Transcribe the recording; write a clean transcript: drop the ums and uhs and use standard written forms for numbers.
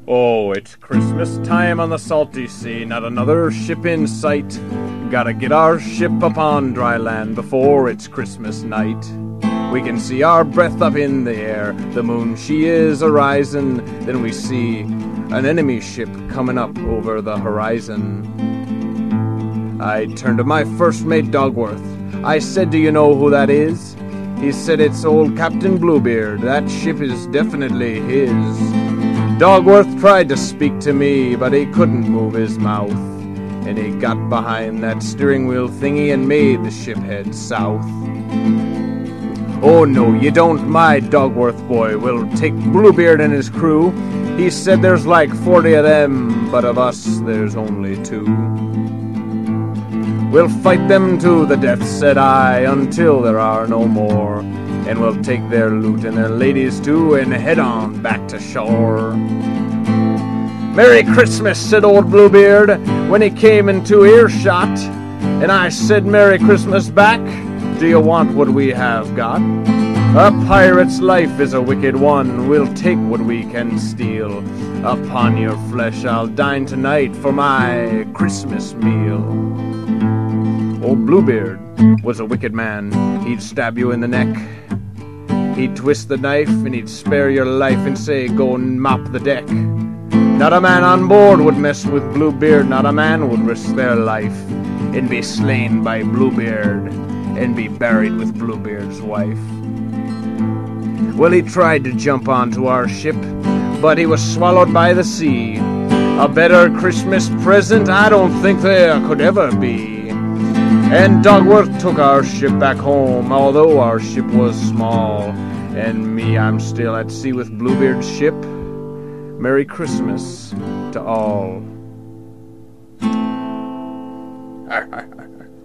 Oh, it's Christmas time on the salty sea, not another ship in sight. Gotta get our ship upon dry land before it's Christmas night. We can see our breath up in the air, the moon she is a-rising. Then we see an enemy ship coming up over the horizon. I turned to my first mate Dogworth. I said, do you know who that is? He said, it's old Captain Bluebeard. That ship is definitely his. Dogworth tried to speak to me, but he couldn't move his mouth. And he got behind that steering wheel thingy and made the ship head south. Oh no, you don't, my Dogworth boy. We'll take Bluebeard and his crew. He said there's like 40 of them, but of us there's only 2. We'll fight them to the death, said I, until there are no more. And we'll take their loot and their ladies too, and head on back to shore. Merry Christmas, said old Bluebeard, when he came into earshot. And I said, Merry Christmas back, do you want what we have got? A pirate's life is a wicked one, we'll take what we can steal. Upon your flesh I'll dine tonight for my Christmas meal. Old Bluebeard was a wicked man, he'd stab you in the neck. He'd twist the knife and he'd spare your life and say, go and mop the deck. Not a man on board would mess with Bluebeard, not a man would risk their life and be slain by Bluebeard and be buried with Bluebeard's wife. Well, he tried to jump onto our ship, but he was swallowed by the sea. A better Christmas present I don't think there could ever be. And Dogworth took our ship back home, although our ship was small. And me, I'm still at sea with Bluebeard's ship. Merry Christmas to all.